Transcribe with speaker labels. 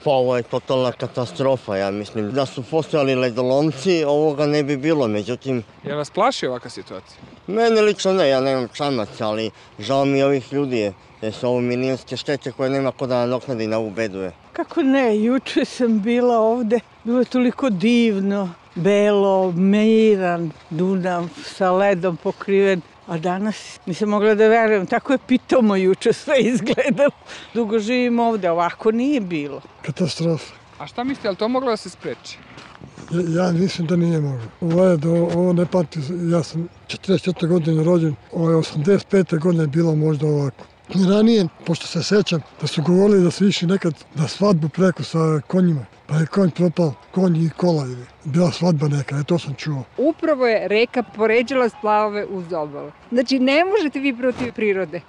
Speaker 1: Pa ovo je totalna katastrofa, ja mislim. Da su postojali ledolomci, ovoga ne bi bilo, međutim...
Speaker 2: Je vas plaši ovakva situacija?
Speaker 1: Mene lično ne, ja nemam čamac, ali žao mi ovih ljudi jer su ovo milijunske štete koje nema ko da nadoknadi na ovu bedu.
Speaker 3: Kako ne, juče sam bila ovde, bilo je toliko divno, belo, miran Dunav sa ledom pokriven. A danas nisam mogla da verujem, tako je pitamo juče sve izgledalo. Dugo živim ovde, ovako nije bilo.
Speaker 4: Katastrofa.
Speaker 2: A šta mislite, je li to moglo da se spreči?
Speaker 4: Ja mislim da nije moglo. Ovo ne pamti, ja sam 44. godine rođen, 85. godine je bilo možda ovako. I ranije, pošto se sećam, da su govorili da su išli nekad na svadbu preko sa konjima. Pa je konj propao, konj i kola. Bila svadba neka, to sam čuo.
Speaker 5: Upravo je reka poređala splavove uz obalu. Znači, ne možete vi protiv prirode.